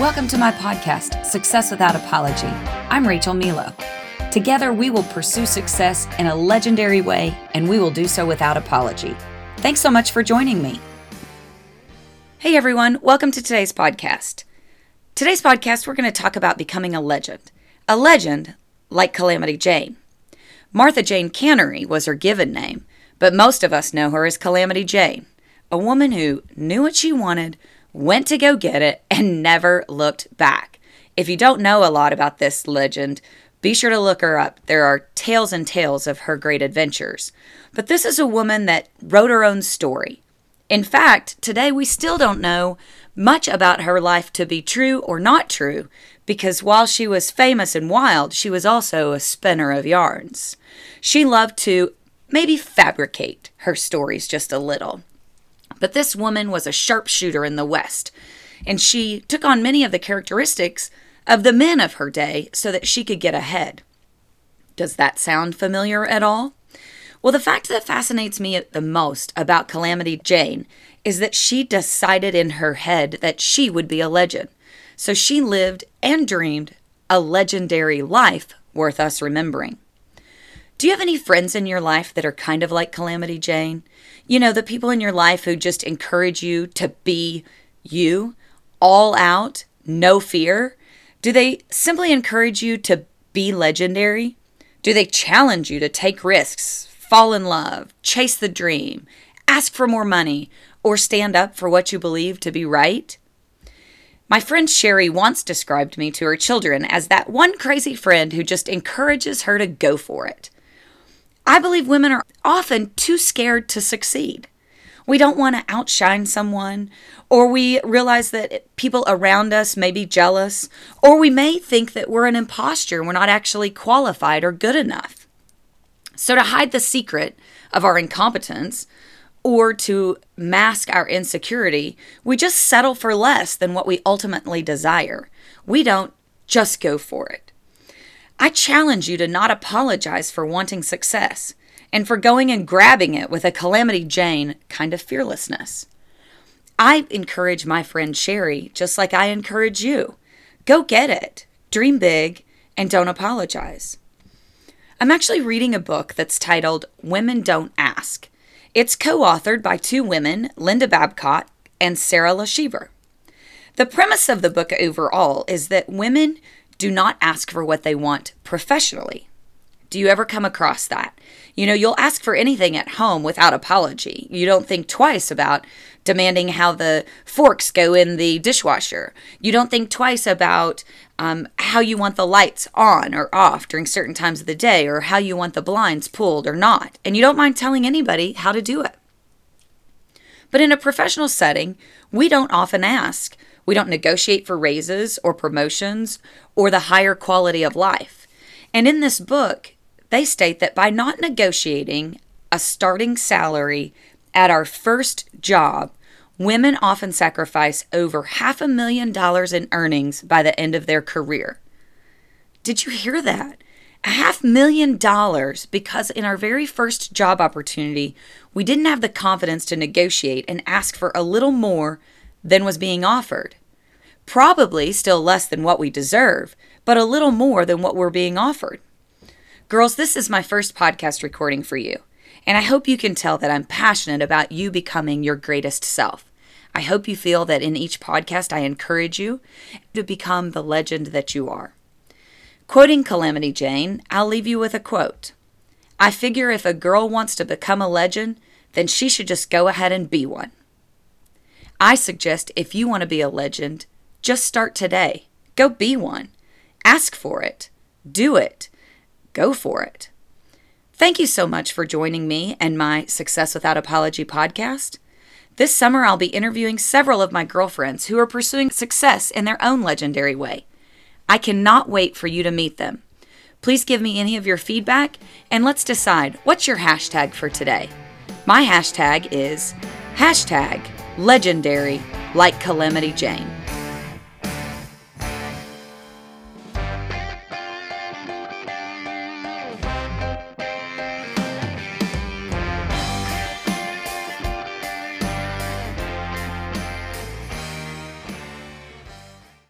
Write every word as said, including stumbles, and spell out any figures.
Welcome to my podcast, Success Without Apology. I'm Rachel Milo. Together, we will pursue success in a legendary way, and we will do so without apology. Thanks so much for joining me. Hey everyone, welcome to today's podcast. Today's podcast, we're going to talk about becoming a legend. A legend like Calamity Jane. Martha Jane Cannery was her given name, but most of us know her as Calamity Jane, a woman who knew what she wanted, went to go get it, and never looked back. If you don't know a lot about this legend, be sure to look her up. There are tales and tales of her great adventures. But this is a woman that wrote her own story. In fact, today we still don't know much about her life to be true or not true, because while she was famous and wild, she was also a spinner of yarns. She loved to maybe fabricate her stories just a little. But this woman was a sharpshooter in the West, and she took on many of the characteristics of the men of her day so that she could get ahead. Does that sound familiar at all? Well, the fact that fascinates me the most about Calamity Jane is that she decided in her head that she would be a legend. So she lived and dreamed a legendary life worth us remembering. Do you have any friends in your life that are kind of like Calamity Jane? You know, the people in your life who just encourage you to be you, all out, no fear? Do they simply encourage you to be legendary? Do they challenge you to take risks, fall in love, chase the dream, ask for more money, or stand up for what you believe to be right? My friend Sherry once described me to her children as that one crazy friend who just encourages her to go for it. I believe women are often too scared to succeed. We don't want to outshine someone, or we realize that people around us may be jealous, or we may think that we're an imposter, we're not actually qualified or good enough. So to hide the secret of our incompetence, or to mask our insecurity, we just settle for less than what we ultimately desire. We don't just go for it. I challenge you to not apologize for wanting success and for going and grabbing it with a Calamity Jane kind of fearlessness. I encourage my friend Sherry, just like I encourage you. Go get it, dream big, and don't apologize. I'm actually reading a book that's titled Women Don't Ask. It's co-authored by two women, Linda Babcock and Sarah LaShiver. The premise of the book overall is that women do not ask for what they want professionally. Do you ever come across that? You know, you'll ask for anything at home without apology. You don't think twice about demanding how the forks go in the dishwasher. You don't think twice about um, how you want the lights on or off during certain times of the day, or how you want the blinds pulled or not. And you don't mind telling anybody how to do it. But in a professional setting, we don't often ask. We don't negotiate for raises or promotions or the higher quality of life. And in this book, they state that by not negotiating a starting salary at our first job, women often sacrifice over half a million dollars in earnings by the end of their career. Did you hear that? A half million dollars because in our very first job opportunity, we didn't have the confidence to negotiate and ask for a little more than was being offered. Probably still less than what we deserve, but a little more than what we're being offered. Girls, this is my first podcast recording for you, and I hope you can tell that I'm passionate about you becoming your greatest self. I hope you feel that in each podcast I encourage you to become the legend that you are. Quoting Calamity Jane, I'll leave you with a quote. I figure if a girl wants to become a legend, then she should just go ahead and be one. I suggest if you want to be a legend, just start today. Go be one. Ask for it. Do it. Go for it. Thank you so much for joining me and my Success Without Apology podcast. This summer, I'll be interviewing several of my girlfriends who are pursuing success in their own legendary way. I cannot wait for you to meet them. Please give me any of your feedback, and let's decide what's your hashtag for today. My hashtag is hashtag legendary like Calamity Jane.